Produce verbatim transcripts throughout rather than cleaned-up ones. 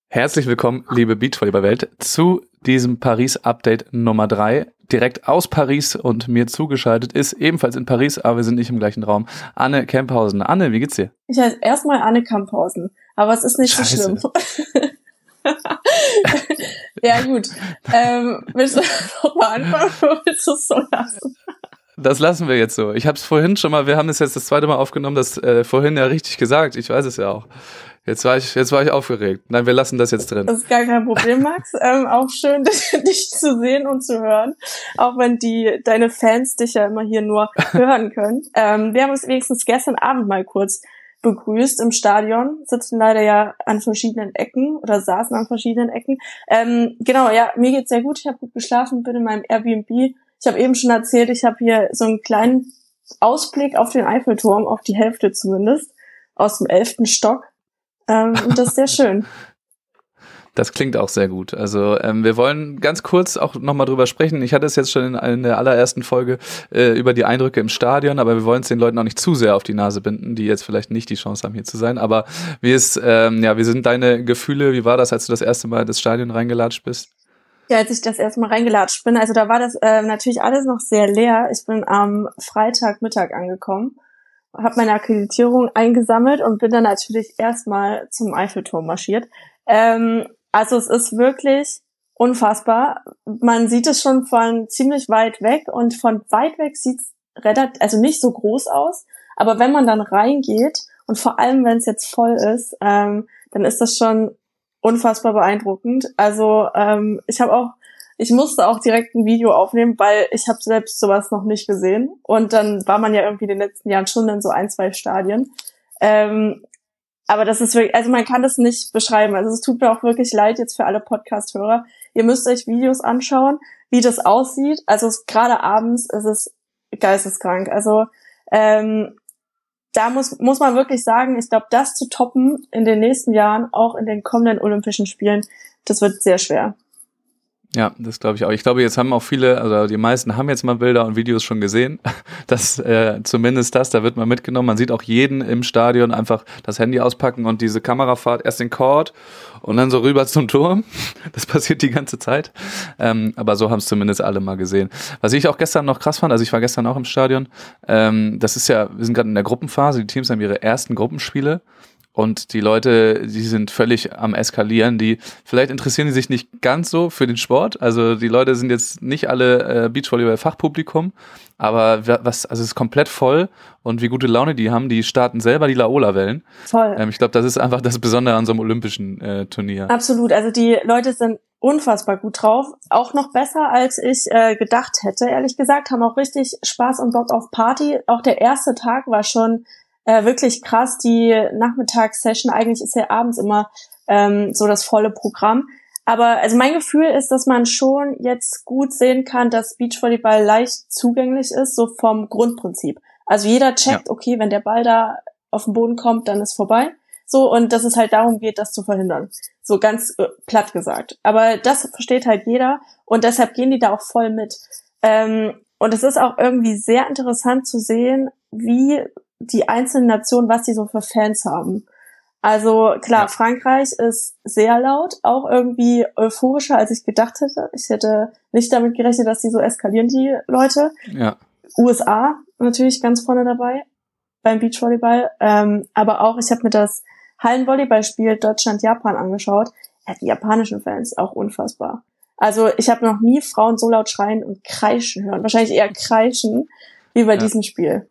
Herzlich willkommen, liebe Beachvolleyball-Welt, zu diesem Paris-Update Nummer drei. Direkt aus Paris und mir zugeschaltet ist ebenfalls in Paris, aber wir sind nicht im gleichen Raum, Anne Kemphausen. Anne, wie geht's dir? Ich heiße erstmal Anne Kemphausen, aber es ist nicht Scheiße. so schlimm. Ja gut, ähm, willst du nochmal anfangen oder willst du es so lassen? Das lassen wir jetzt so. Ich habe es vorhin schon mal, wir haben es jetzt das zweite Mal aufgenommen, das äh, vorhin ja richtig gesagt, ich weiß es ja auch. Jetzt war ich, jetzt war ich aufgeregt. Nein, wir lassen das jetzt drin. Das ist gar kein Problem, Max. ähm, auch schön, dich zu sehen und zu hören. Auch wenn die deine Fans dich ja immer hier nur hören können. Ähm, wir haben uns wenigstens gestern Abend mal kurz begrüßt im Stadion. Sitzen leider ja an verschiedenen Ecken oder saßen an verschiedenen Ecken. Ähm, genau, ja, mir geht's sehr gut. Ich habe gut geschlafen, bin in meinem Airbnb. Ich habe eben schon erzählt, ich habe hier so einen kleinen Ausblick auf den Eiffelturm, auf die Hälfte zumindest, aus dem elften Stock. Ähm, und das ist sehr schön. Das klingt auch sehr gut. Also ähm, wir wollen ganz kurz auch nochmal drüber sprechen. Ich hatte es jetzt schon in, in der allerersten Folge äh, über die Eindrücke im Stadion, aber wir wollen es den Leuten auch nicht zu sehr auf die Nase binden, die jetzt vielleicht nicht die Chance haben, hier zu sein. Aber wie ist, ähm, ja, wie sind deine Gefühle? Wie war das, als du das erste Mal ins Stadion reingelatscht bist? Ja, als ich das erste Mal reingelatscht bin, also da war das äh, natürlich alles noch sehr leer. Ich bin am Freitagmittag angekommen, habe meine Akkreditierung eingesammelt und bin dann natürlich erstmal zum Eiffelturm marschiert. Ähm, also es ist wirklich unfassbar. Man sieht es schon von ziemlich weit weg und von weit weg sieht es relativ, also nicht so groß aus, aber wenn man dann reingeht und vor allem, wenn es jetzt voll ist, ähm, dann ist das schon unfassbar beeindruckend. Also ähm, ich habe auch, ich musste auch direkt ein Video aufnehmen, weil ich habe selbst sowas noch nicht gesehen. Und dann war man ja irgendwie in den letzten Jahren schon in so ein, zwei Stadien. Ähm, aber das ist wirklich, also man kann das nicht beschreiben. Also es tut mir auch wirklich leid jetzt für alle Podcast-Hörer. Ihr müsst euch Videos anschauen, wie das aussieht. Also gerade abends ist es geisteskrank. Also ähm, da muss muss man wirklich sagen, ich glaube, das zu toppen in den nächsten Jahren, auch in den kommenden Olympischen Spielen, das wird sehr schwer. Ja, das glaube ich auch. Ich glaube, jetzt haben auch viele, also die meisten haben jetzt mal Bilder und Videos schon gesehen. Das, äh, zumindest das, da wird man mitgenommen. Man sieht auch jeden im Stadion einfach das Handy auspacken und diese Kamerafahrt erst den Court und dann so rüber zum Turm. Das passiert die ganze Zeit. Ähm, aber so haben es zumindest alle mal gesehen. Was ich auch gestern noch krass fand, also ich war gestern auch im Stadion, ähm, das ist ja, wir sind gerade in der Gruppenphase, die Teams haben ihre ersten Gruppenspiele. Und die Leute, die sind völlig am Eskalieren, die, vielleicht interessieren die sich nicht ganz so für den Sport, also die Leute sind jetzt nicht alle äh, Beachvolleyball-Fachpublikum, aber was, also es ist komplett voll und wie gute Laune die haben, die starten selber die Laola-Wellen. Voll. Ähm, ich glaube, das ist einfach das Besondere an so einem olympischen äh, Turnier. Absolut, also die Leute sind unfassbar gut drauf, auch noch besser, als ich äh, gedacht hätte, ehrlich gesagt, haben auch richtig Spaß und Bock auf Party. Auch der erste Tag war schon Äh, wirklich krass, die Nachmittagssession, eigentlich ist ja abends immer ähm, so das volle Programm. Aber also mein Gefühl ist, dass man schon jetzt gut sehen kann, dass Beachvolleyball leicht zugänglich ist, so vom Grundprinzip. Also jeder checkt, ja. Okay, wenn der Ball da auf den Boden kommt, dann ist vorbei. So, und dass es halt darum geht, das zu verhindern. So ganz äh, platt gesagt. Aber das versteht halt jeder und deshalb gehen die da auch voll mit. Ähm, und es ist auch irgendwie sehr interessant zu sehen, wie die einzelnen Nationen, was die so für Fans haben. Also klar, ja. Frankreich ist sehr laut, auch irgendwie euphorischer, als ich gedacht hätte. Ich hätte nicht damit gerechnet, dass die so eskalieren, die Leute. Ja. U S A natürlich ganz vorne dabei beim Beachvolleyball. Ähm, aber auch, ich habe mir das Hallenvolleyballspiel Deutschland-Japan angeschaut. Ja, die japanischen Fans, auch unfassbar. Also ich habe noch nie Frauen so laut schreien und kreischen hören. Wahrscheinlich eher kreischen wie bei ja. diesem Spiel.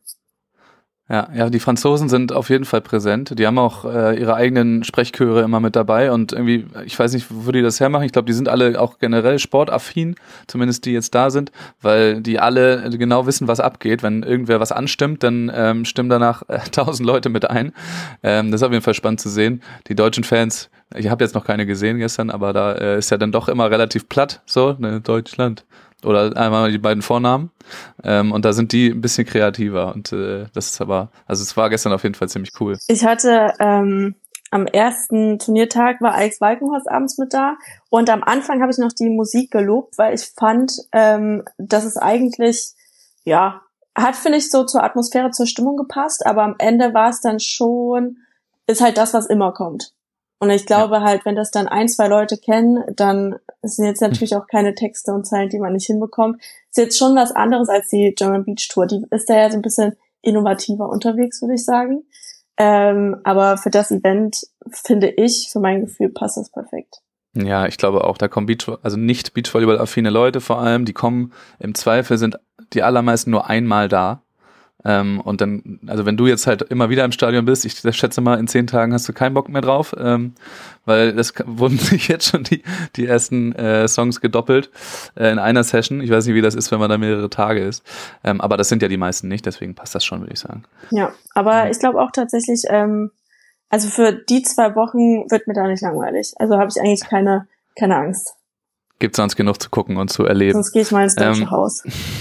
Ja, ja, die Franzosen sind auf jeden Fall präsent. Die haben auch äh, ihre eigenen Sprechchöre immer mit dabei und irgendwie, ich weiß nicht, wo die das hermachen. Ich glaube, die sind alle auch generell sportaffin, zumindest die jetzt da sind, weil die alle genau wissen, was abgeht. Wenn irgendwer was anstimmt, dann ähm, stimmen danach äh, tausend Leute mit ein. Ähm, das ist auf jeden Fall spannend zu sehen. Die deutschen Fans, ich habe jetzt noch keine gesehen gestern, aber da äh, ist ja dann doch immer relativ platt, so, ne, Deutschland. Oder einmal die beiden Vornamen. Ähm, und da sind die ein bisschen kreativer. Und äh, das ist aber, also es war gestern auf jeden Fall ziemlich cool. Ich hatte ähm, am ersten Turniertag war Alex Walkenhorst abends mit da. Und am Anfang habe ich noch die Musik gelobt, weil ich fand, ähm, dass es eigentlich, ja, hat, finde ich, so zur Atmosphäre, zur Stimmung gepasst. Aber am Ende war es dann schon, ist halt das, was immer kommt. Und ich glaube halt, wenn das dann ein, zwei Leute kennen, dann sind jetzt natürlich auch keine Texte und Zeilen, die man nicht hinbekommt. Ist jetzt schon was anderes als die German Beach Tour. Die ist da ja so ein bisschen innovativer unterwegs, würde ich sagen. Ähm, aber für das Event, finde ich, für mein Gefühl, passt das perfekt. Ja, ich glaube auch, da kommen Beach, also nicht Beachvolleyball-affine Leute vor allem, die kommen im Zweifel, sind die allermeisten nur einmal da. Ähm, und dann, also wenn du jetzt halt immer wieder im Stadion bist, ich schätze mal, in zehn Tagen hast du keinen Bock mehr drauf, ähm, weil das wurden sich jetzt schon die, die ersten äh, Songs gedoppelt äh, in einer Session. Ich weiß nicht, wie das ist, wenn man da mehrere Tage ist. Ähm, aber das sind ja die meisten nicht, deswegen passt das schon, würde ich sagen. Ja, aber mhm. ich glaube auch tatsächlich, ähm, also für die zwei Wochen wird mir da nicht langweilig. Also habe ich eigentlich keine, keine Angst. Gibt sonst genug zu gucken und zu erleben. Sonst gehe ich mal ins deutsche ähm, Haus.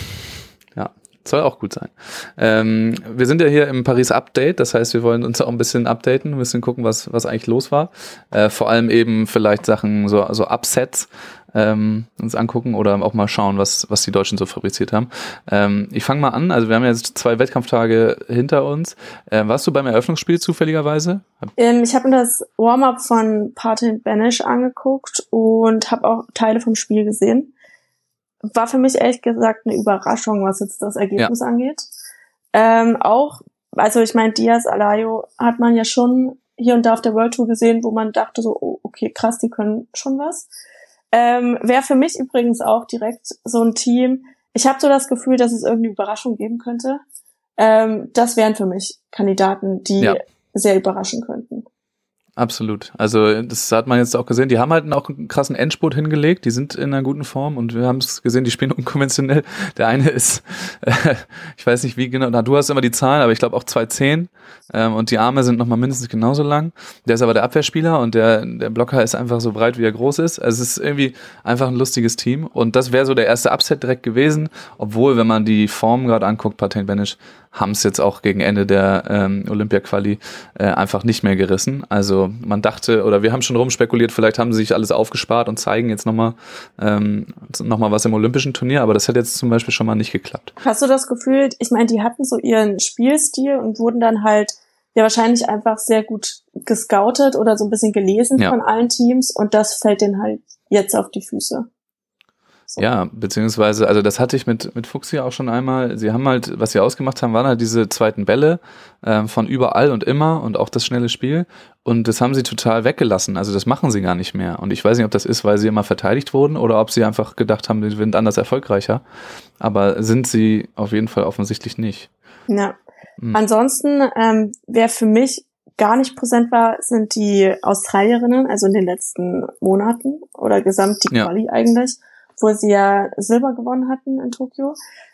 Ja. Soll auch gut sein. Ähm, wir sind ja hier im Paris Update, das heißt, wir wollen uns auch ein bisschen updaten, ein bisschen gucken, was was eigentlich los war. Äh, vor allem eben vielleicht Sachen, so, so Upsets ähm, uns angucken oder auch mal schauen, was was die Deutschen so fabriziert haben. Ähm, ich fange mal an, also wir haben jetzt zwei Wettkampftage hinter uns. Äh, warst du beim Eröffnungsspiel zufälligerweise? Ähm, ich habe mir das Warm-up von Parthen Benish angeguckt und habe auch Teile vom Spiel gesehen. War für mich ehrlich gesagt eine Überraschung, was jetzt das Ergebnis ja. angeht. Ähm, auch, also ich meine, Diaz, Alayo hat man ja schon hier und da auf der World Tour gesehen, wo man dachte so, oh, okay, krass, die können schon was. Ähm, wäre für mich übrigens auch direkt so ein Team. Ich habe so das Gefühl, dass es irgendeine Überraschung geben könnte. Ähm, das wären für mich Kandidaten, die ja. sehr überraschen könnten. Absolut. Also das hat man jetzt auch gesehen. Die haben halt auch einen krassen Endspurt hingelegt. Die sind in einer guten Form und wir haben es gesehen, die spielen unkonventionell. Der eine ist, äh, ich weiß nicht wie genau, na, du hast immer die Zahlen, aber ich glaube auch zwei zehn ähm, und die Arme sind nochmal mindestens genauso lang. Der ist aber der Abwehrspieler und der der Blocker ist einfach so breit, wie er groß ist. Also es ist irgendwie einfach ein lustiges Team und das wäre so der erste Upset direkt gewesen, obwohl, wenn man die Form gerade anguckt, Parthen Benish haben es jetzt auch gegen Ende der ähm, Olympia-Quali äh, einfach nicht mehr gerissen. Also man dachte, oder wir haben schon rumspekuliert, vielleicht haben sie sich alles aufgespart und zeigen jetzt nochmal ähm, noch mal was im olympischen Turnier, aber das hat jetzt zum Beispiel schon mal nicht geklappt. Hast du das Gefühl, ich meine, die hatten so ihren Spielstil und wurden dann halt ja wahrscheinlich einfach sehr gut gescoutet oder so ein bisschen gelesen ja. von allen Teams und das fällt denen halt jetzt auf die Füße. So. Ja, beziehungsweise, also das hatte ich mit mit Fuchs auch schon einmal. Sie haben halt, was sie ausgemacht haben, waren halt diese zweiten Bälle ähm, von überall und immer und auch das schnelle Spiel. Und das haben sie total weggelassen. Also das machen sie gar nicht mehr. Und ich weiß nicht, ob das ist, weil sie immer verteidigt wurden oder ob sie einfach gedacht haben, sie sind anders erfolgreicher. Aber sind sie auf jeden Fall offensichtlich nicht. Ja. Mhm. Ansonsten, ähm, wer für mich gar nicht präsent war, sind die Australierinnen, also in den letzten Monaten oder gesamt die Quali ja. eigentlich, wo sie ja Silber gewonnen hatten in Tokio.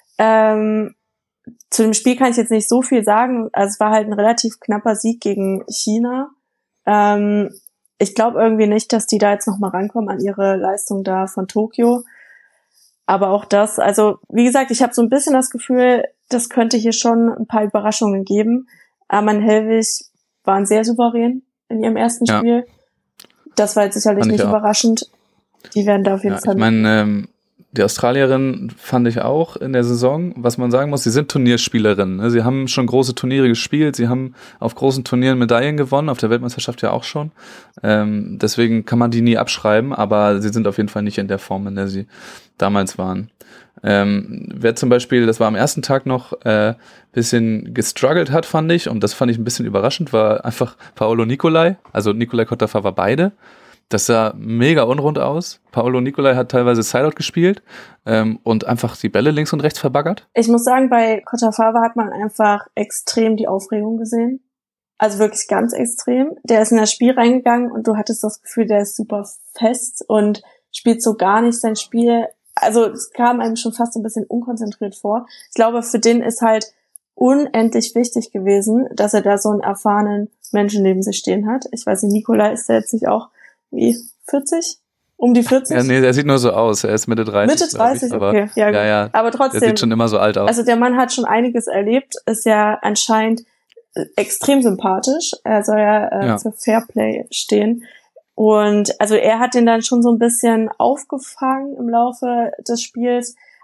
Ähm, zu dem Spiel kann ich jetzt nicht so viel sagen. Also es war halt ein relativ knapper Sieg gegen China. Ähm, ich glaube irgendwie nicht, dass die da jetzt nochmal rankommen an ihre Leistung da von Tokio. Aber auch das, also wie gesagt, ich habe so ein bisschen das Gefühl, das könnte hier schon ein paar Überraschungen geben. Arman Helwig waren sehr souverän in ihrem ersten ja. Spiel. Das war jetzt sicherlich nicht auch. überraschend. Die werden da auf jeden ja, Fall. Ich meine, ähm, die Australierin fand ich auch in der Saison, was man sagen muss, sie sind Turnierspielerinnen. Ne? Sie haben schon große Turniere gespielt, sie haben auf großen Turnieren Medaillen gewonnen, auf der Weltmeisterschaft ja auch schon. Ähm, deswegen kann man die nie abschreiben, aber sie sind auf jeden Fall nicht in der Form, in der sie damals waren. Ähm, wer zum Beispiel, das war am ersten Tag noch äh, bisschen gestruggelt hat, fand ich, und das fand ich ein bisschen überraschend, war einfach Paolo Nicolai, also Nicolai Kottafa war beide. Das sah mega unrund aus. Paolo Nicolai hat teilweise Sideout gespielt ähm, und einfach die Bälle links und rechts verbaggert. Ich muss sagen, bei Kottafa hat man einfach extrem die Aufregung gesehen. Also wirklich ganz extrem. Der ist in das Spiel reingegangen und du hattest das Gefühl, der ist super fest und spielt so gar nicht sein Spiel. Also es kam einem schon fast ein bisschen unkonzentriert vor. Ich glaube, für den ist halt unendlich wichtig gewesen, dass er da so einen erfahrenen Menschen neben sich stehen hat. Ich weiß nicht, Nicolai ist der jetzt nicht auch wie vierzig? Um die vierzig? Ja, nee, der sieht nur so aus. Er ist Mitte dreißig. Mitte dreißig, ich, okay. Ja, gut. Ja, ja, aber trotzdem. Der sieht schon immer so alt aus. Also der Mann hat schon einiges erlebt, ist ja anscheinend extrem sympathisch. Er soll ja, äh, ja. für Fairplay stehen. Und also er hat den dann schon so ein bisschen aufgefangen im Laufe des Spiels.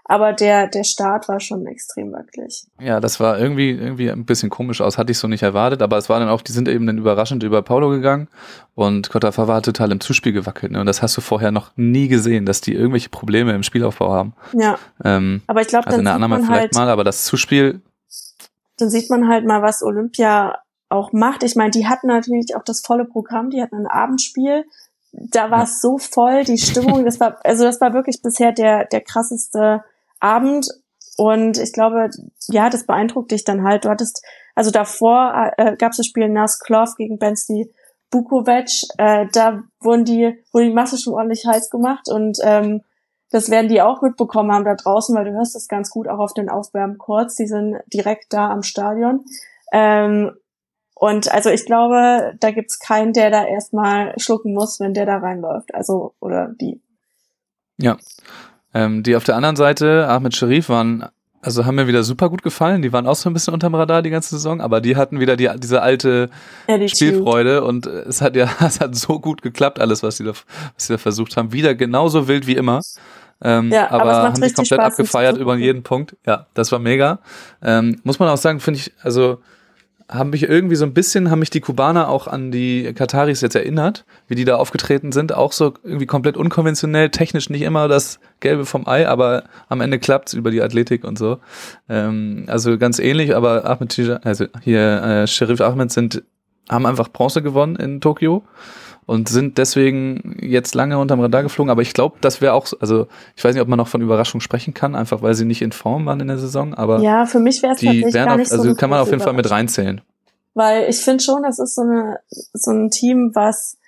Aber der, der Start war schon extrem wackelig. Ja, das war irgendwie, irgendwie ein bisschen komisch aus, hatte ich so nicht erwartet, aber es war dann auch, die sind eben dann überraschend über Paulo gegangen und Cota-Fava hat total im Zuspiel gewackelt, ne? Und das hast du vorher noch nie gesehen, dass die irgendwelche Probleme im Spielaufbau haben. Ja. Ähm, aber ich glaube, also dann in der sieht Annahme man vielleicht halt, mal, aber das Zuspiel. Dann sieht man halt mal, was Olympia auch macht. Ich meine, die hatten natürlich auch das volle Programm, die hatten ein Abendspiel. Da war ja. es so voll, die Stimmung, das war, also das war wirklich bisher der, der krasseste Abend. Und ich glaube, ja, das beeindruckt dich dann halt. Du hattest, also davor äh, gab es das Spiel Nasklov gegen Bensley Bukovic. Äh, da wurden die, wurde die Masse schon ordentlich heiß gemacht und ähm, das werden die auch mitbekommen haben da draußen, weil du hörst das ganz gut auch auf den Aufwärmcourts. Die sind direkt da am Stadion. Ähm, und also ich glaube, da gibt's keinen, der da erstmal schlucken muss, wenn der da reinläuft. Also, oder die. Ja. Ähm, die auf der anderen Seite, Ahmed Sherif, waren, also haben mir wieder super gut gefallen. Die waren auch so ein bisschen unterm Radar die ganze Saison, aber die hatten wieder die, diese alte ja, die Spielfreude und es hat ja, es hat so gut geklappt, alles, was sie da, was sie da versucht haben. Wieder genauso wild wie immer. Ähm, ja, aber, aber haben sich komplett Spaß, abgefeiert über jeden Punkt. Ja, das war mega. Ähm, muss man auch sagen, finde ich, also haben mich irgendwie so ein bisschen, haben mich die Kubaner auch an die Kataris jetzt erinnert, wie die da aufgetreten sind, auch so irgendwie komplett unkonventionell, technisch nicht immer das Gelbe vom Ei, aber am Ende klappt's über die Athletik und so. Ähm, also ganz ähnlich, aber Ahmed, also hier äh, Sherif Ahmed sind, haben einfach Bronze gewonnen in Tokio und sind deswegen jetzt lange unterm Radar geflogen, aber ich glaube, das wäre auch, also ich weiß nicht, ob man noch von Überraschung sprechen kann, einfach weil sie nicht in Form waren in der Saison, aber ja, für mich wäre es tatsächlich gar nicht auf, also so kann man auf jeden Fall mit reinzählen. Weil ich finde schon, das ist so eine so ein Team, was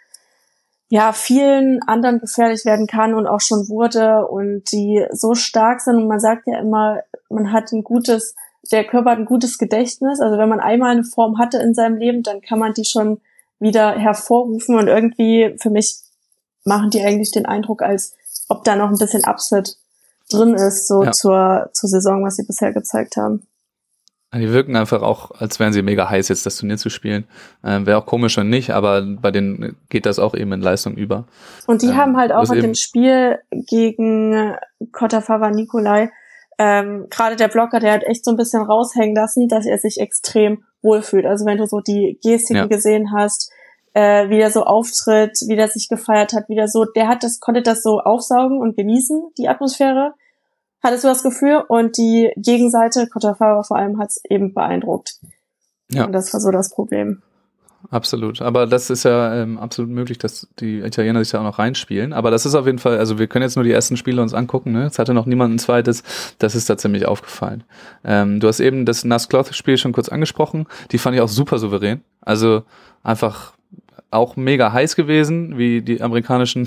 ja vielen anderen gefährlich werden kann und auch schon wurde und die so stark sind und man sagt ja immer, man hat ein gutes, der Körper hat ein gutes Gedächtnis, also wenn man einmal eine Form hatte in seinem Leben, dann kann man die schon wieder hervorrufen und irgendwie für mich machen die eigentlich den Eindruck, als ob da noch ein bisschen Upset drin ist, so ja. zur zur Saison, was sie bisher gezeigt haben. Die wirken einfach auch, als wären sie mega heiß, jetzt das Turnier zu spielen. Ähm, Wäre auch komisch, wenn nicht, aber bei denen geht das auch eben in Leistung über. Und die ähm, haben halt auch in eben dem Spiel gegen Cota-Fava Nicolai, ähm, gerade der Blocker, der hat echt so ein bisschen raushängen lassen, dass er sich extrem wohlfühlt. Also wenn du so die Gestiken ja. gesehen hast, äh, wie er so auftritt, wie er sich gefeiert hat, wie er so, der hat das, konnte das so aufsaugen und genießen, die Atmosphäre. Hattest du das Gefühl? Und die Gegenseite, Cota-Fava vor allem, hat es eben beeindruckt. Ja. Und das war so das Problem. Absolut. Aber das ist ja ähm, absolut möglich, dass die Italiener sich da auch noch reinspielen. Aber das ist auf jeden Fall, also wir können jetzt nur die ersten Spiele uns angucken, ne? Es hatte noch niemand ein zweites. Das ist da ziemlich aufgefallen. Ähm, du hast eben das Nascloth-Spiel schon kurz angesprochen. Die fand ich auch super souverän. Also einfach auch mega heiß gewesen, wie die amerikanischen,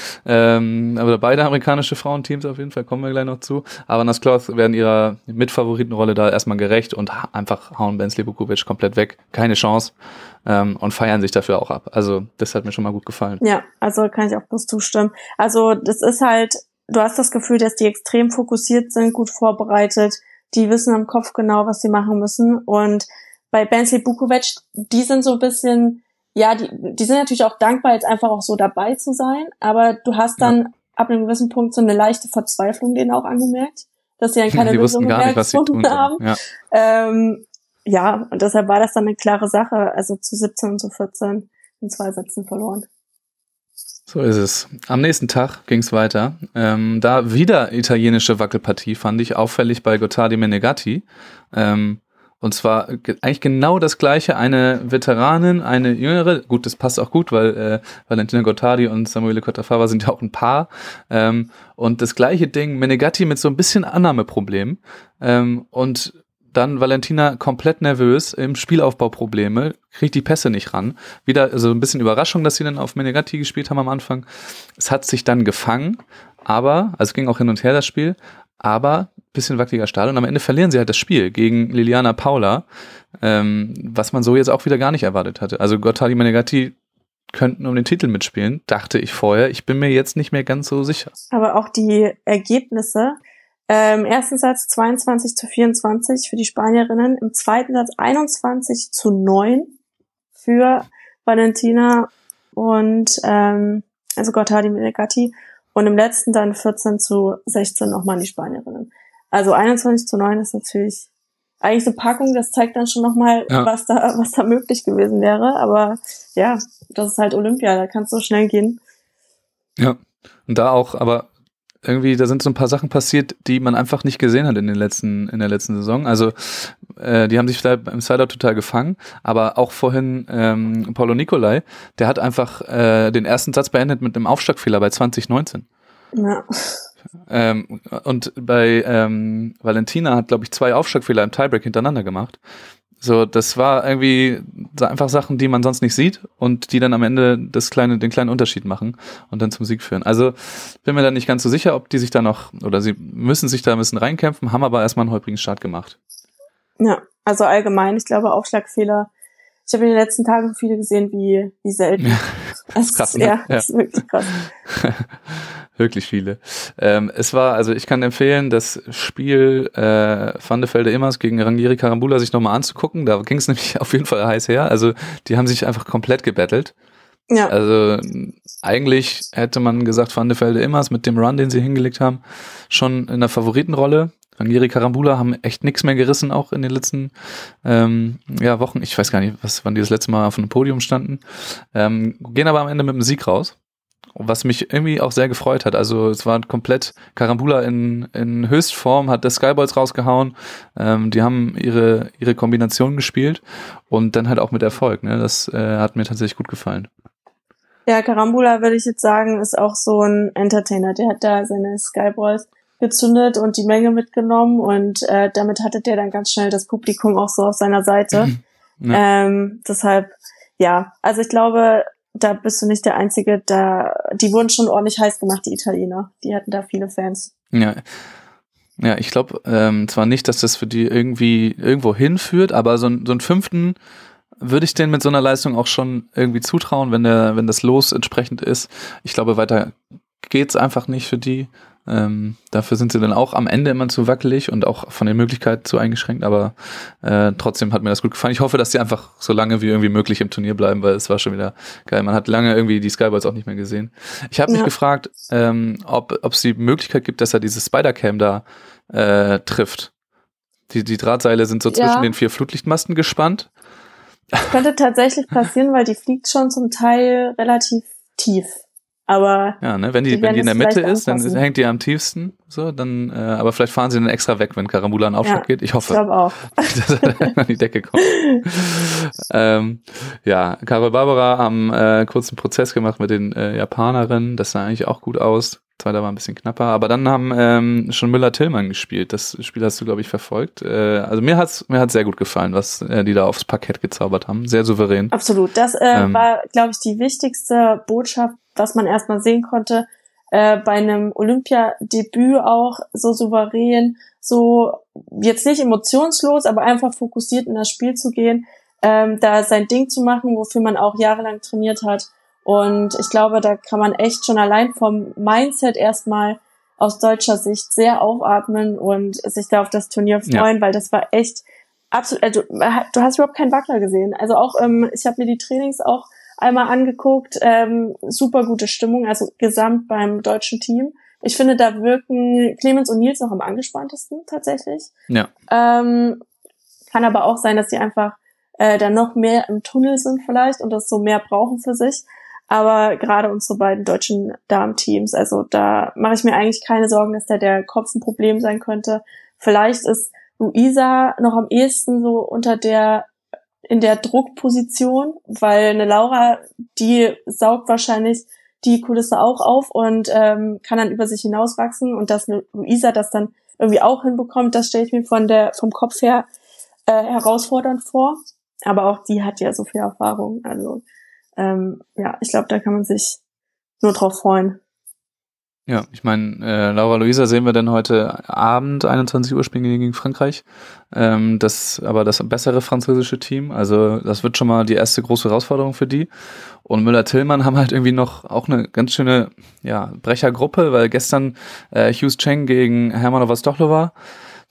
ähm, oder beide amerikanische Frauenteams auf jeden Fall, kommen wir gleich noch zu. Aber Nascloth werden ihrer Mitfavoritenrolle da erstmal gerecht und ha- einfach hauen Bensley Bukovic komplett weg. Keine Chance. Ähm, und feiern sich dafür auch ab. Also das hat mir schon mal gut gefallen. Ja, also kann ich auch bloß zustimmen. Also das ist halt, du hast das Gefühl, dass die extrem fokussiert sind, gut vorbereitet. Die wissen am Kopf genau, was sie machen müssen. Und bei Bensley Bukovic, die sind so ein bisschen, ja, die, die sind natürlich auch dankbar, jetzt einfach auch so dabei zu sein, aber du hast dann ja. ab einem gewissen Punkt so eine leichte Verzweiflung denen auch angemerkt, dass sie dann keine die Lösung gar mehr nicht, was sie tun haben. Ja. Ähm, ja, und deshalb war das dann eine klare Sache, also zu siebzehn und zu vierzehn in zwei Sätzen verloren. So ist es. Am nächsten Tag ging's weiter. Ähm, da wieder italienische Wackelpartie, fand ich auffällig bei Gottardi Menegatti. Ähm, Und zwar ge- eigentlich genau das Gleiche, eine Veteranin, eine jüngere, gut, das passt auch gut, weil äh, Valentina Gottardi und Samuele Cota-Fava sind ja auch ein Paar. Ähm, und das gleiche Ding, Menegatti mit so ein bisschen Annahmeproblemen. Ähm, und dann Valentina komplett nervös, im Spielaufbau Probleme, kriegt die Pässe nicht ran. Wieder also ein bisschen Überraschung, dass sie dann auf Menegatti gespielt haben am Anfang. Es hat sich dann gefangen, aber, also es ging auch hin und her das Spiel, aber bisschen wackeliger Start und am Ende verlieren sie halt das Spiel gegen Liliana Paula, ähm, was man so jetzt auch wieder gar nicht erwartet hatte. Also Gottardi Menegatti könnten um den Titel mitspielen, dachte ich vorher. Ich bin mir jetzt nicht mehr ganz so sicher. Aber auch die Ergebnisse, äh, im ersten Satz zweiundzwanzig zu vierundzwanzig für die Spanierinnen, im zweiten Satz einundzwanzig zu neun für Valentina und ähm, also Gottardi Menegatti und im letzten dann vierzehn zu sechzehn nochmal die Spanierinnen. Also einundzwanzig zu neun ist natürlich eigentlich eine Packung, das zeigt dann schon nochmal, ja. was da, was da möglich gewesen wäre. Aber ja, das ist halt Olympia, da kann es so schnell gehen. Ja, und da auch, aber irgendwie, da sind so ein paar Sachen passiert, die man einfach nicht gesehen hat in den letzten, in der letzten Saison. Also, äh, die haben sich vielleicht im Sideout total gefangen, aber auch vorhin ähm, Paulo Nicolai, der hat einfach äh, den ersten Satz beendet mit einem Aufschlagfehler bei zwanzig neunzehn. Ja. Ähm, und bei ähm, Valentina hat, glaube ich, zwei Aufschlagfehler im Tiebreak hintereinander gemacht. So, das war irgendwie einfach Sachen, die man sonst nicht sieht und die dann am Ende das kleine, den kleinen Unterschied machen und dann zum Sieg führen. Also bin mir da nicht ganz so sicher, ob die sich da noch, oder sie müssen sich da ein bisschen reinkämpfen, haben aber erstmal einen holprigen Start gemacht. Ja, also allgemein, ich glaube Aufschlagfehler, ich habe in den letzten Tagen so viele gesehen wie, wie selten. Ja, das ist krass, ne? Ja, Ja, das ist wirklich krass. Wirklich viele. Ähm, es war, also ich kann empfehlen, das Spiel äh, Van de Velde-Imers gegen Ranieri Karambula sich nochmal anzugucken. Da ging es nämlich auf jeden Fall heiß her. Also die haben sich einfach komplett gebettelt. Ja. Also eigentlich hätte man gesagt, Van de Velde-Imers mit dem Run, den sie hingelegt haben, schon in der Favoritenrolle. Ranieri Karambula haben echt nichts mehr gerissen, auch in den letzten ähm, ja, Wochen. Ich weiß gar nicht, was, wann die das letzte Mal auf einem Podium standen. Ähm, gehen aber am Ende mit dem Sieg raus. Was mich irgendwie auch sehr gefreut hat. Also es war komplett Karambula in, in Höchstform, hat der Skyballs rausgehauen. Ähm, die haben ihre, ihre Kombination gespielt und dann halt auch mit Erfolg. Ne? Das äh, hat mir tatsächlich gut gefallen. Ja, Karambula, würde ich jetzt sagen, ist auch so ein Entertainer. Der hat da seine Skyballs gezündet und die Menge mitgenommen und äh, damit hatte der dann ganz schnell das Publikum auch so auf seiner Seite. Ja. Ähm, deshalb, ja, also ich glaube, da bist du nicht der Einzige, da, die wurden schon ordentlich heiß gemacht, die Italiener. Die hatten da viele Fans. Ja, ja, ich glaube ähm, zwar nicht, dass das für die irgendwie irgendwo hinführt, aber so, ein, so einen fünften würde ich denen mit so einer Leistung auch schon irgendwie zutrauen, wenn der, wenn das Los entsprechend ist. Ich glaube, weiter geht's einfach nicht für die. Ähm, dafür sind sie dann auch am Ende immer zu wackelig und auch von den Möglichkeiten zu eingeschränkt, aber äh, trotzdem hat mir das gut gefallen. Ich hoffe, dass sie einfach so lange wie irgendwie möglich im Turnier bleiben, weil es war schon wieder geil. Man hat lange irgendwie die Skyballs auch nicht mehr gesehen. Ich habe mich ja. gefragt, ähm, ob ob es die Möglichkeit gibt, dass er dieses Spider-Cam da äh, trifft. Die, die Drahtseile sind so zwischen ja. den vier Flutlichtmasten gespannt. Das könnte tatsächlich passieren, weil die fliegt schon zum Teil relativ tief. Aber ja, ne, wenn die, die wenn die in der Mitte ist, dann ist, hängt die am tiefsten, so, dann, äh, aber vielleicht fahren sie dann extra weg, wenn Karambula in Aufschlag ja, geht. Ich hoffe. Ich glaube auch. Dass er dann an die Decke kommt. ähm, ja, Carol Barbara haben äh, kurzen Prozess gemacht mit den äh, Japanerinnen. Das sah eigentlich auch gut aus. Zweiter war ein bisschen knapper. Aber dann haben ähm, schon Müller-Tillmann gespielt. Das Spiel hast du, glaube ich, verfolgt. Äh, also mir hat's mir hat's sehr gut gefallen, was äh, die da aufs Parkett gezaubert haben. Sehr souverän. Absolut. Das äh, ähm, war, glaube ich, die wichtigste Botschaft, was man erstmal sehen konnte, äh, bei einem Olympiadebüt auch so souverän, so jetzt nicht emotionslos, aber einfach fokussiert in das Spiel zu gehen, ähm, da sein Ding zu machen, wofür man auch jahrelang trainiert hat. Und ich glaube, da kann man echt schon allein vom Mindset erstmal aus deutscher Sicht sehr aufatmen und sich da auf das Turnier freuen, ja. weil das war echt absolut, äh, du, du hast überhaupt keinen Wackler gesehen. Also auch, ähm, ich habe mir die Trainings auch einmal angeguckt, ähm, super gute Stimmung, also gesamt beim deutschen Team. Ich finde, da wirken Clemens und Nils noch am angespanntesten tatsächlich. Ja. Ähm, kann aber auch sein, dass sie einfach äh, dann noch mehr im Tunnel sind vielleicht und das so mehr brauchen für sich. Aber gerade unsere beiden deutschen Damenteams, also da mache ich mir eigentlich keine Sorgen, dass da der Kopf ein Problem sein könnte. Vielleicht ist Luisa noch am ehesten so unter der in der Druckposition, weil eine Laura, die saugt wahrscheinlich die Kulisse auch auf und ähm, kann dann über sich hinauswachsen und dass eine Luisa das dann irgendwie auch hinbekommt, das stelle ich mir von der vom Kopf her äh, herausfordernd vor. Aber auch die hat ja so viel Erfahrung, also ähm, ja, ich glaube, da kann man sich nur drauf freuen. Ja, ich meine, äh, Laura Luisa sehen wir dann heute Abend, einundzwanzig Uhr spielen gegen Frankreich. Ähm, das aber das bessere französische Team. Also das wird schon mal die erste große Herausforderung für die. Und Müller-Tillmann haben halt irgendwie noch auch eine ganz schöne ja, Brechergruppe, weil gestern äh, Hughes Cheng gegen Hermanova Stochlova,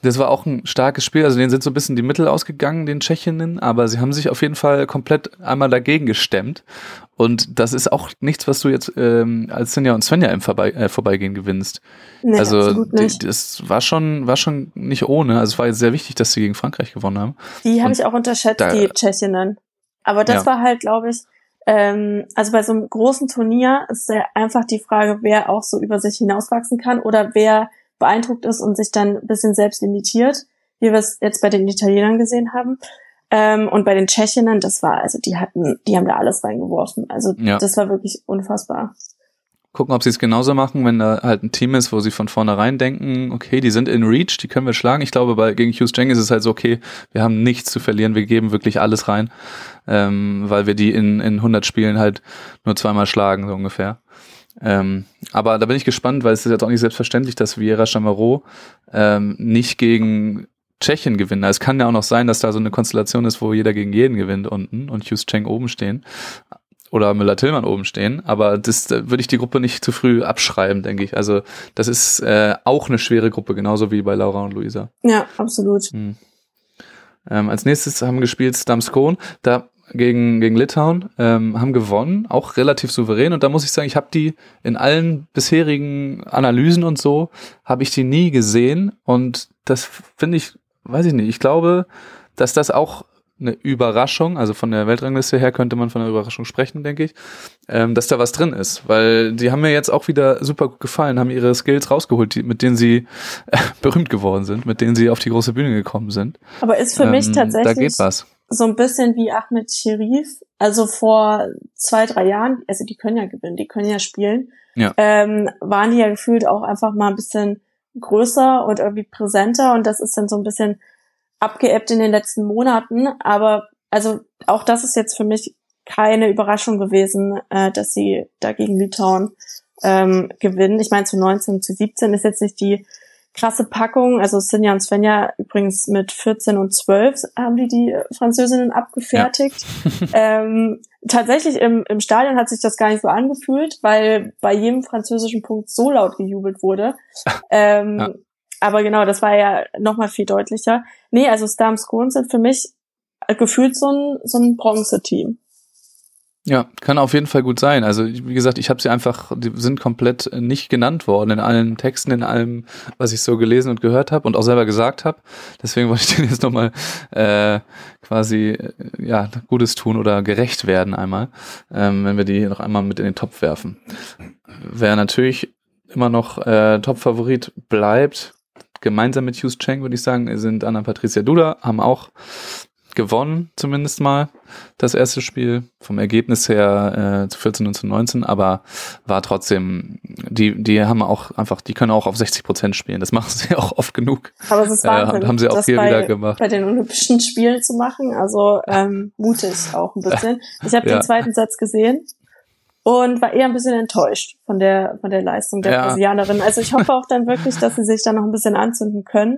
Das war auch ein starkes Spiel, also denen sind so ein bisschen die Mittel ausgegangen, den Tschechinnen, aber sie haben sich auf jeden Fall komplett einmal dagegen gestemmt und das ist auch nichts, was du jetzt ähm, als Sinja und Svenja im Vorbei, äh, Vorbeigehen gewinnst. Nee, also absolut nicht. Die, das war schon war schon nicht ohne, also es war jetzt sehr wichtig, dass sie gegen Frankreich gewonnen haben. Die habe ich auch unterschätzt, da, die Tschechinnen. Aber das ja. war halt, glaube ich, ähm, also bei so einem großen Turnier ist ja einfach die Frage, wer auch so über sich hinauswachsen kann oder wer beeindruckt ist und sich dann ein bisschen selbst limitiert, wie wir es jetzt bei den Italienern gesehen haben. Ähm, und bei den Tschechinnen, das war, also die hatten, die haben da alles reingeworfen. Also ja. das war wirklich unfassbar. Gucken, ob sie es genauso machen, wenn da halt ein Team ist, wo sie von vornherein denken, okay, die sind in Reach, die können wir schlagen. Ich glaube, bei gegen Hughes Cheng ist es halt so, okay, wir haben nichts zu verlieren, wir geben wirklich alles rein, ähm, weil wir die in, in hundert Spielen halt nur zweimal schlagen, so ungefähr. Ähm, aber da bin ich gespannt, weil es ist jetzt auch nicht selbstverständlich, dass Viera Chamarot ähm, nicht gegen Tschechien gewinnen. Also es kann ja auch noch sein, dass da so eine Konstellation ist, wo jeder gegen jeden gewinnt unten und Hughes Cheng oben stehen oder Müller-Tillmann oben stehen, aber das da würde ich die Gruppe nicht zu früh abschreiben, denke ich. Also das ist äh, auch eine schwere Gruppe, genauso wie bei Laura und Luisa. Ja, absolut. Hm. Ähm, als nächstes haben gespielt Stamskon, da gegen gegen Litauen, ähm, haben gewonnen, auch relativ souverän und da muss ich sagen, ich habe die in allen bisherigen Analysen und so, habe ich die nie gesehen und das finde ich, weiß ich nicht, ich glaube, dass das auch eine Überraschung, also von der Weltrangliste her könnte man von einer Überraschung sprechen, denke ich, ähm, dass da was drin ist, weil die haben mir jetzt auch wieder super gut gefallen, haben ihre Skills rausgeholt, die, mit denen sie äh, berühmt geworden sind, mit denen sie auf die große Bühne gekommen sind. Aber ist für mich ähm, tatsächlich da geht was. So ein bisschen wie Ahmed Sherif, also vor zwei, drei Jahren, also die können ja gewinnen, die können ja spielen, ja. ähm, waren die ja gefühlt auch einfach mal ein bisschen größer und irgendwie präsenter und das ist dann so ein bisschen abgeebbt in den letzten Monaten, aber also auch das ist jetzt für mich keine Überraschung gewesen, äh, dass sie da gegen Litauen ähm, gewinnen. Ich meine, zu neunzehn, zu siebzehn ist jetzt nicht die krasse Packung, also Sinja und Svenja übrigens mit vierzehn und zwölf haben die die Französinnen abgefertigt. Ja. ähm, tatsächlich im, im Stadion hat sich das gar nicht so angefühlt, weil bei jedem französischen Punkt so laut gejubelt wurde. Ähm, ja. Aber genau, das war ja nochmal viel deutlicher. Nee, also Stamskon sind für mich gefühlt so ein, so ein Bronze-Team. Ja, kann auf jeden Fall gut sein. Also wie gesagt, ich habe sie einfach, die sind komplett nicht genannt worden in allen Texten, in allem, was ich so gelesen und gehört habe und auch selber gesagt habe. Deswegen wollte ich denen jetzt nochmal äh, quasi äh, ja Gutes tun oder gerecht werden einmal, ähm, wenn wir die noch einmal mit in den Topf werfen. Wer natürlich immer noch äh, Top-Favorit bleibt, gemeinsam mit Hughes Cheng, würde ich sagen, sind Anna-Patricia Duda, haben auch gewonnen, zumindest mal, das erste Spiel, vom Ergebnis her äh, zu vierzehn und zu neunzehn, aber war trotzdem, die die haben auch einfach, die können auch auf sechzig Prozent spielen, das machen sie auch oft genug. Aber es ist Wahnsinn, äh, haben sie auch das hier bei, wieder gemacht. bei den Olympischen Spielen zu machen, also ähm, mutig auch ein bisschen. Ich habe ja. den zweiten Satz gesehen und war eher ein bisschen enttäuscht von der von der Leistung der ja. Brasilianerin. Also ich hoffe auch dann wirklich, dass sie sich da noch ein bisschen anzünden können.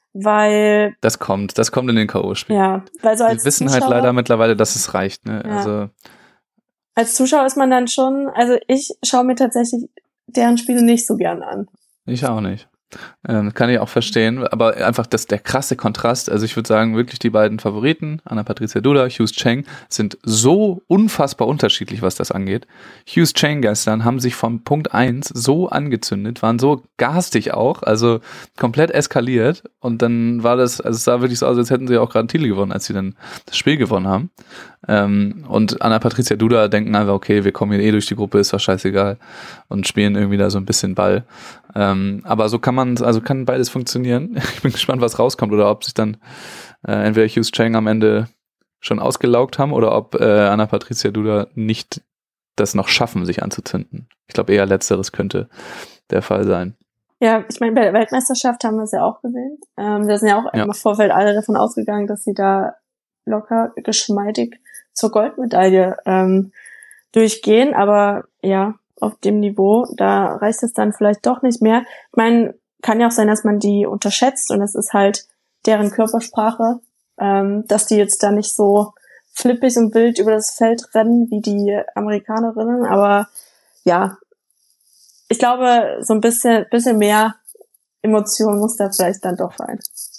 Weil das kommt, das kommt in den K O-Spielen. Ja, weil so als Wir wissen Zuschauer, halt leider mittlerweile, dass es reicht. Ne? Ja. Also als Zuschauer ist man dann schon, also ich schaue mir tatsächlich deren Spiele nicht so gern an. Ich auch nicht. Ähm, kann ich auch verstehen, aber einfach das, der krasse Kontrast, also ich würde sagen, wirklich die beiden Favoriten, Anna-Patricia Duda, Hughes Cheng, sind so unfassbar unterschiedlich, was das angeht. Hughes Cheng gestern haben sich vom Punkt eins so angezündet, waren so garstig auch, also komplett eskaliert und dann war das, also es sah wirklich so aus, als hätten sie auch gerade einen Titel gewonnen, als sie dann das Spiel gewonnen haben. Ähm, und Anna-Patricia Duda denken einfach, okay, wir kommen hier eh durch die Gruppe, ist doch scheißegal und spielen irgendwie da so ein bisschen Ball. Ähm, aber so kann man, also kann beides funktionieren. Ich bin gespannt, was rauskommt oder ob sich dann äh, entweder Hughes Cheng am Ende schon ausgelaugt haben oder ob äh, Anna-Patricia Duda nicht das noch schaffen, sich anzuzünden. Ich glaube eher Letzteres könnte der Fall sein. Ja, ich meine, bei der Weltmeisterschaft haben wir es ja auch gesehen. Ähm, da sind ja auch ja. im Vorfeld alle davon ausgegangen, dass sie da locker, geschmeidig zur Goldmedaille ähm, durchgehen. Aber ja, auf dem Niveau, da reicht es dann vielleicht doch nicht mehr. Ich meine, kann ja auch sein, dass man die unterschätzt und es ist halt deren Körpersprache, ähm, dass die jetzt da nicht so flippig und wild über das Feld rennen wie die Amerikanerinnen, aber ja, ich glaube, so ein bisschen, bisschen mehr Emotion muss da vielleicht dann doch sein.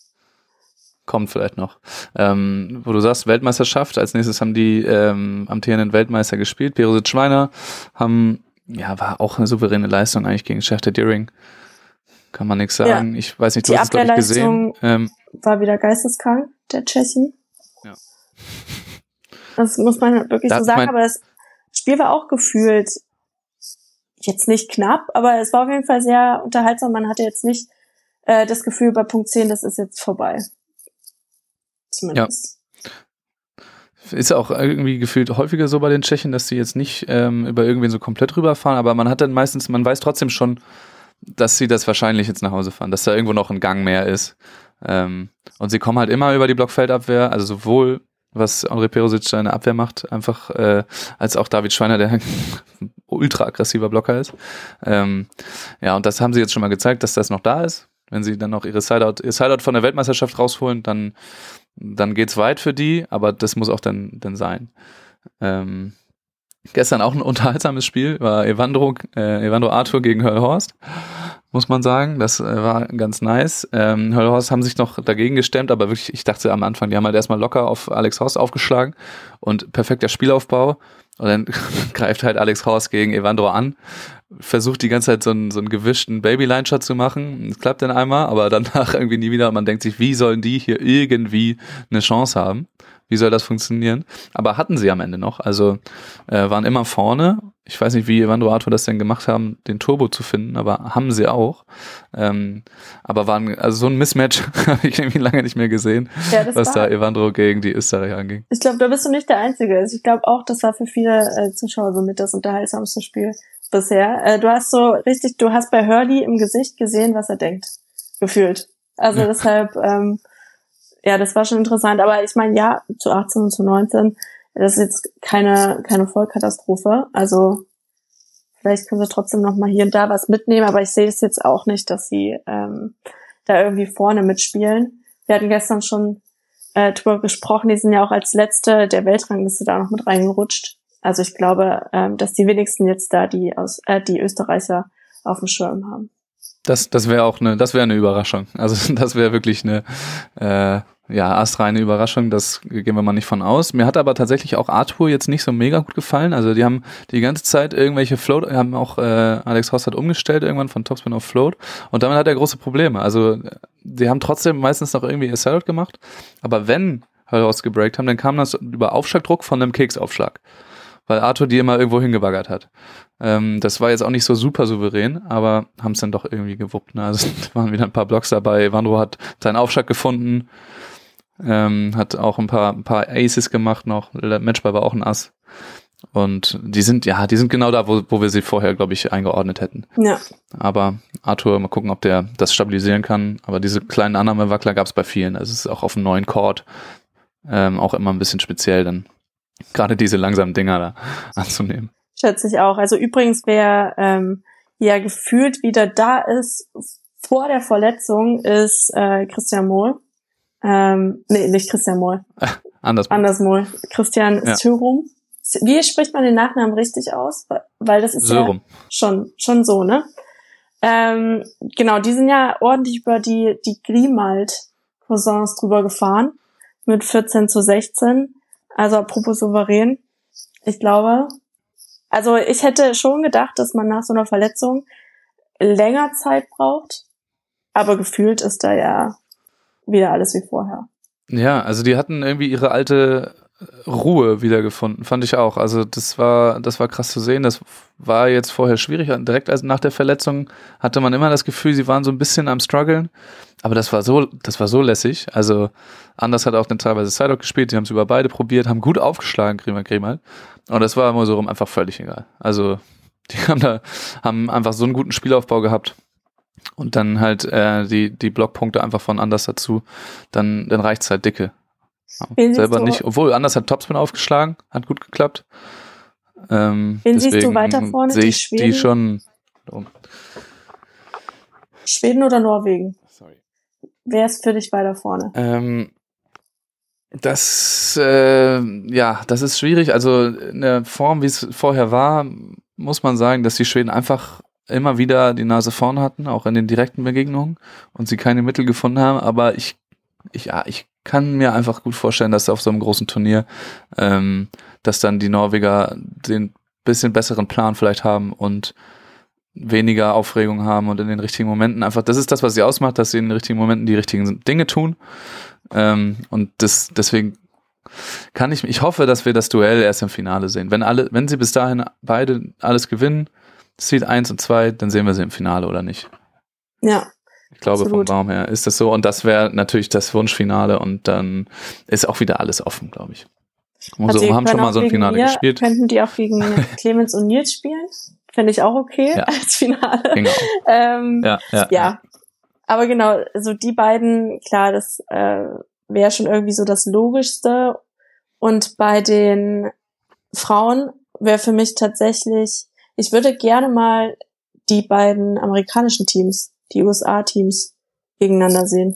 kommt vielleicht noch. Ähm, wo du sagst, Weltmeisterschaft, als nächstes haben die ähm, amtierenden Weltmeister gespielt. Perosic Schweiner haben, ja, war auch eine souveräne Leistung eigentlich gegen Schächter Dering. Kann man nichts sagen. Ja. Ich weiß nicht, du die hast es, glaube ich, gesehen. Ähm, war wieder geisteskrank, der Tschechen. Ja. Das muss man wirklich so sagen, aber das Spiel war auch gefühlt jetzt nicht knapp, aber es war auf jeden Fall sehr unterhaltsam. Man hatte jetzt nicht äh, das Gefühl bei Punkt zehn, das ist jetzt vorbei. Zumindest. Ja. Ist auch irgendwie gefühlt häufiger so bei den Tschechen, dass sie jetzt nicht ähm, über irgendwen so komplett rüberfahren, aber man hat dann meistens, man weiß trotzdem schon, dass sie das wahrscheinlich jetzt nach Hause fahren, dass da irgendwo noch ein Gang mehr ist. Ähm, und sie kommen halt immer über die Blockfeldabwehr, also sowohl was André Perosic seine Abwehr macht, einfach äh, als auch David Schweiner, der ein ultra aggressiver Blocker ist. Ähm, ja, und das haben sie jetzt schon mal gezeigt, dass das noch da ist. Wenn sie dann noch ihre Sideout, ihr Sideout von der Weltmeisterschaft rausholen, dann, dann geht's weit für die, aber das muss auch dann, dann sein. Ähm, gestern auch ein unterhaltsames Spiel, war Evandro, äh, Evandro Arthur gegen Höllhorst, muss man sagen. Das äh, war ganz nice. Ähm, Höllhorst haben sich noch dagegen gestemmt, aber wirklich, ich dachte am Anfang, die haben halt erstmal locker auf Alex Horst aufgeschlagen und perfekter Spielaufbau. Und dann greift halt Alex Horst gegen Evandro an, versucht die ganze Zeit so einen, so einen gewischten Baby-Line-Shot zu machen. Es klappt dann einmal, aber danach irgendwie nie wieder. Und man denkt sich, wie sollen die hier irgendwie eine Chance haben? Wie soll das funktionieren? Aber hatten sie am Ende noch. Also äh, waren immer vorne. Ich weiß nicht, wie Evandro Arthur das denn gemacht haben, den Turbo zu finden, aber haben sie auch. Ähm, aber waren, also so ein Mismatch habe ich irgendwie lange nicht mehr gesehen, ja, was da Evandro gegen die Österreicher anging. Ich glaube, da bist du nicht der Einzige. Also ich glaube auch, das war für viele äh, Zuschauer so mit das unterhaltsamste Spiel bisher. Äh, du hast so richtig, du hast bei Hurley im Gesicht gesehen, was er denkt. Gefühlt. Also ja. deshalb, ähm, ja, das war schon interessant. Aber ich meine, ja, zu achtzehn und zu neunzehn, das ist jetzt keine keine Vollkatastrophe. Also vielleicht können sie trotzdem noch mal hier und da was mitnehmen, aber ich sehe es jetzt auch nicht, dass sie ähm, da irgendwie vorne mitspielen. Wir hatten gestern schon äh, drüber gesprochen, die sind ja auch als Letzte der Weltrangliste da noch mit reingerutscht. Also ich glaube, ähm, dass die wenigsten jetzt da die aus äh, die Österreicher auf dem Schirm haben. Das das wäre auch eine das wäre eine Überraschung. Also das wäre wirklich eine äh, ja astreine Überraschung. Das gehen wir mal nicht von aus. Mir hat aber tatsächlich auch Arthur jetzt nicht so mega gut gefallen. Also die haben die ganze Zeit irgendwelche Float, haben auch äh, Alex Horst hat umgestellt irgendwann von Topspin auf Float und damit hat er große Probleme. Also die haben trotzdem meistens noch irgendwie ihr Salad gemacht, aber wenn Horst gebreakt haben, dann kam das über Aufschlagdruck von einem Keksaufschlag, weil Arthur die immer irgendwo hingebaggert hat. Ähm, das war jetzt auch nicht so super souverän, aber haben es dann doch irgendwie gewuppt. Ne? Also da waren wieder ein paar Blocks dabei. Evandro hat seinen Aufschlag gefunden, ähm, hat auch ein paar, ein paar Aces gemacht noch. Der Matchball war auch ein Ass. Und die sind, ja, die sind genau da, wo, wo wir sie vorher, glaube ich, eingeordnet hätten. Ja. Aber Arthur, mal gucken, ob der das stabilisieren kann. Aber diese kleinen Annahmewackler gab es bei vielen. Also es ist auch auf dem neuen Court ähm, auch immer ein bisschen speziell, dann gerade diese langsamen Dinger da anzunehmen. Schätze ich auch. Also übrigens, wer ähm, ja gefühlt wieder da ist vor der Verletzung, ist äh, Christian Mohl. Ähm, nee, nicht Christian Mohl. Anders. Anders Mohl. Christian ja. Sörum. Wie spricht man den Nachnamen richtig aus? Weil das ist Sörum. Ja schon schon so, ne? Ähm, genau, die sind ja ordentlich über die die Grimald-Cousins drüber gefahren mit vierzehn zu sechzehn. Also apropos souverän. Ich glaube, also ich hätte schon gedacht, dass man nach so einer Verletzung länger Zeit braucht, aber gefühlt ist da ja wieder alles wie vorher. Ja, also die hatten irgendwie ihre alte Ruhe wiedergefunden, fand ich auch. Also das war, das war krass zu sehen. Das war jetzt vorher schwierig. Direkt also nach der Verletzung hatte man immer das Gefühl, sie waren so ein bisschen am struggeln. Aber das war so, das war so lässig. Also Anders hat auch dann teilweise Sideout gespielt. Die haben es über beide probiert, haben gut aufgeschlagen, Grima Grimal. Und das war immer so rum einfach völlig egal. Also die haben da, haben einfach so einen guten Spielaufbau gehabt. Und dann halt äh, die die Blockpunkte einfach von Anders dazu, dann dann reicht's halt dicke. Ja, selber nicht, obwohl Anders hat Topspin aufgeschlagen, hat gut geklappt. Ähm, Wen siehst du weiter vorne? Sehe ich die, die schon. Oh. Schweden oder Norwegen? Sorry. Wer ist für dich weiter vorne? Ähm, das äh, ja, das ist schwierig. Also in der Form, wie es vorher war, muss man sagen, dass die Schweden einfach immer wieder die Nase vorn hatten, auch in den direkten Begegnungen und sie keine Mittel gefunden haben, aber ich ich, ja, ich kann mir einfach gut vorstellen, dass auf so einem großen Turnier, ähm, dass dann die Norweger den bisschen besseren Plan vielleicht haben und weniger Aufregung haben und in den richtigen Momenten einfach, das ist das, was sie ausmacht, dass sie in den richtigen Momenten die richtigen Dinge tun. Ähm, und das, deswegen kann ich, ich hoffe, dass wir das Duell erst im Finale sehen. Wenn alle, wenn sie bis dahin beide alles gewinnen, Seed eins und zwei, dann sehen wir sie im Finale oder nicht. Ja. Ich glaube, absolut. vom Baum her ist das so. Und das wäre natürlich das Wunschfinale und dann ist auch wieder alles offen, glaube ich. Und so, wir haben schon mal so ein Finale mir, gespielt. Könnten die auch gegen Clemens und Nils spielen? Fände ich auch okay Ja. als Finale. Genau. ähm, Ja, ja, ja. Aber genau, so die beiden, klar, das äh, wäre schon irgendwie so das Logischste. Und bei den Frauen wäre für mich tatsächlich, ich würde gerne mal die beiden amerikanischen Teams, die U S A-Teams, gegeneinander sehen.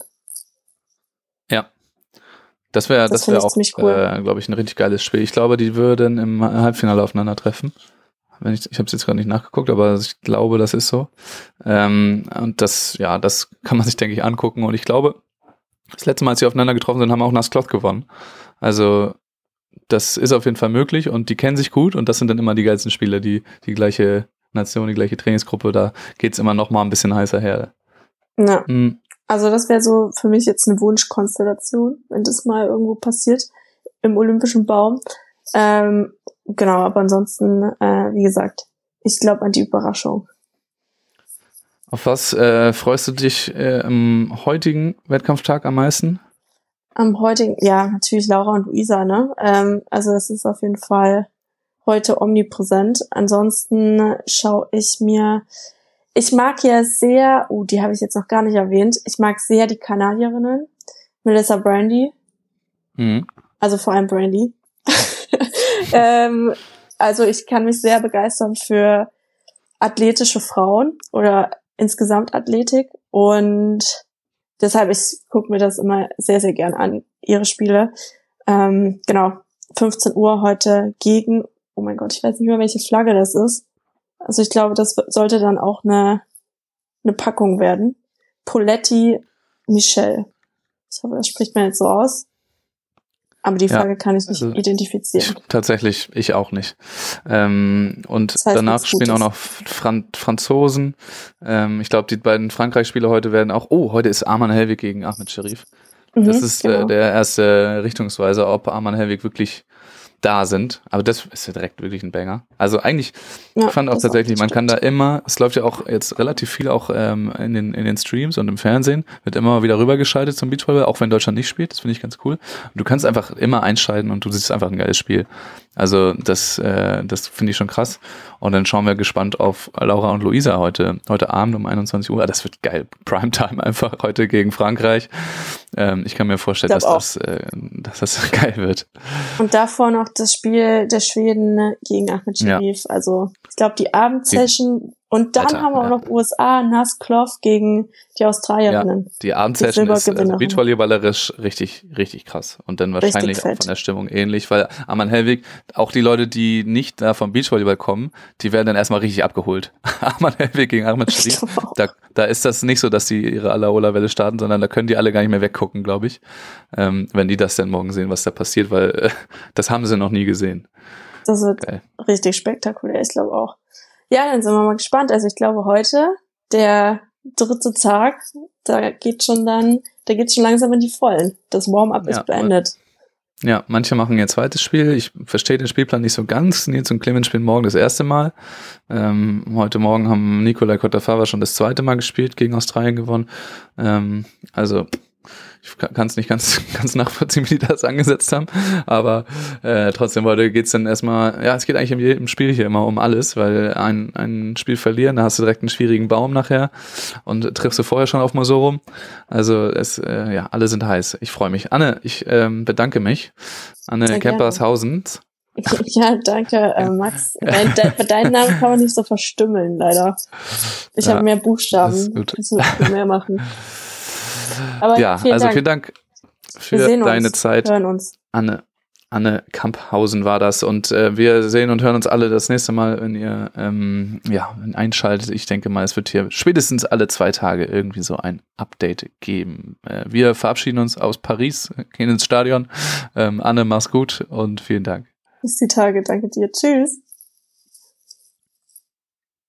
Ja. Das wäre das, das wäre auch, cool. äh, glaube ich, ein richtig geiles Spiel. Ich glaube, die würden im Halbfinale aufeinandertreffen. Wenn ich ich habe es jetzt gerade nicht nachgeguckt, aber ich glaube, das ist so. Ähm, und das, ja, das kann man sich, denke ich, angucken. Und ich glaube, das letzte Mal, als sie aufeinander getroffen sind, haben auch Nascloth gewonnen. Also das ist auf jeden Fall möglich und die kennen sich gut und das sind dann immer die geilsten Spiele, die die gleiche Nation, die gleiche Trainingsgruppe, da geht's immer noch mal ein bisschen heißer her. Ja. Mhm. Also das wäre so für mich jetzt eine Wunschkonstellation, wenn das mal irgendwo passiert im Olympischen Baum. Ähm, genau, aber ansonsten, äh, wie gesagt, ich glaube an die Überraschung. Auf was äh, freust du dich äh, am heutigen Wettkampftag am meisten? Am heutigen, ja, natürlich Laura und Luisa, ne? Ähm, also das ist auf jeden Fall heute omnipräsent. Ansonsten schaue ich mir, ich mag ja sehr, uh, die habe ich jetzt noch gar nicht erwähnt, ich mag sehr die Kanadierinnen, Melissa Brandy, mhm. also vor allem Brandy. ähm, also ich kann mich sehr begeistern für athletische Frauen oder insgesamt Athletik und deshalb, ich gucke mir das immer sehr, sehr gern an, ihre Spiele. Ähm, genau, fünfzehn Uhr heute gegen, oh mein Gott, ich weiß nicht mehr, welche Flagge das ist. Also ich glaube, das sollte dann auch eine, eine Packung werden. Poletti Michel. Ich hoffe, das spricht man jetzt so aus. Aber die Flagge ja, kann ich nicht also identifizieren. Ich, tatsächlich, ich auch nicht. Ähm, und das heißt, danach spielen auch noch Fran- Franzosen. Ähm, ich glaube, die beiden Frankreich-Spiele heute werden auch, oh, heute ist Arman Helwig gegen Ahmed Sherif. Mhm, das ist genau. äh, der erste Richtungsweiser, ob Arman Helwig wirklich da sind. Aber das ist ja direkt wirklich ein Banger. Also eigentlich, ja, ich fand auch tatsächlich, auch man kann da immer, es läuft ja auch jetzt relativ viel auch ähm, in den in den Streams und im Fernsehen, wird immer wieder rübergeschaltet zum Beachvolleyball, auch wenn Deutschland nicht spielt, das finde ich ganz cool. Und du kannst einfach immer einschalten und du siehst einfach ein geiles Spiel. Also das äh, das finde ich schon krass. Und dann schauen wir gespannt auf Laura und Luisa heute heute Abend um einundzwanzig Uhr. Das wird geil. Primetime einfach heute gegen Frankreich. Ähm, ich kann mir vorstellen, dass das, äh, dass das geil wird. Und davor noch das Spiel der Schweden gegen Ahmed Sherif. Ja. Also ich glaube die Abendsession und dann Alter, haben wir auch ja. noch U S A, Nascloth gegen die Australierinnen. Ja, die Abendsession ist also beachvolleyballerisch richtig, richtig krass. Und dann wahrscheinlich auch von der Stimmung ähnlich, weil Arman Helwig, auch die Leute, die nicht da vom Beachvolleyball kommen, die werden dann erstmal richtig abgeholt. Arman Helwig gegen Ahmed Sherif, da, da ist das nicht so, dass die ihre Alaola-Welle starten, sondern da können die alle gar nicht mehr weggucken, glaube ich, ähm, wenn die das dann morgen sehen, was da passiert, weil äh, das haben sie noch nie gesehen. Das wird Geil. Richtig spektakulär, ich glaube auch. Ja, dann sind wir mal gespannt. Also ich glaube heute, der dritte Tag, da geht schon dann, da geht's schon langsam in die Vollen. Das Warm-up ja, ist beendet. Ja, manche machen ihr zweites Spiel. Ich verstehe den Spielplan nicht so ganz. Nils und Clemens spielen morgen das erste Mal. Ähm, heute Morgen haben Nikolai Kotafava schon das zweite Mal gespielt, gegen Australien gewonnen. Ähm, also ich kann es nicht ganz ganz nachvollziehen, wie die das angesetzt haben, aber äh, trotzdem heute geht's dann erstmal, ja, es geht eigentlich im, im Spiel hier immer um alles, weil ein ein Spiel verlieren, da hast du direkt einen schwierigen Baum nachher und triffst du vorher schon auf Masorum. Also es, äh, ja, alle sind heiß. Ich freue mich. Anne, ich ähm, bedanke mich. Anne Kempershausen. Ja, danke, äh, Max. Dein, de, deinen Namen kann man nicht so verstümmeln, leider. Ich ja, habe mehr Buchstaben. Ich muss mehr machen. Aber ja, vielen also Dank. vielen Dank für deine uns, Zeit, hören uns. Anne. Anne Kamphausen war das und äh, wir sehen und hören uns alle das nächste Mal, wenn ihr ähm, ja, einschaltet. Ich denke mal, es wird hier spätestens alle zwei Tage irgendwie so ein Update geben. Äh, wir verabschieden uns aus Paris, gehen ins Stadion. Ähm, Anne, mach's gut und vielen Dank. Bis die Tage, danke dir. Tschüss.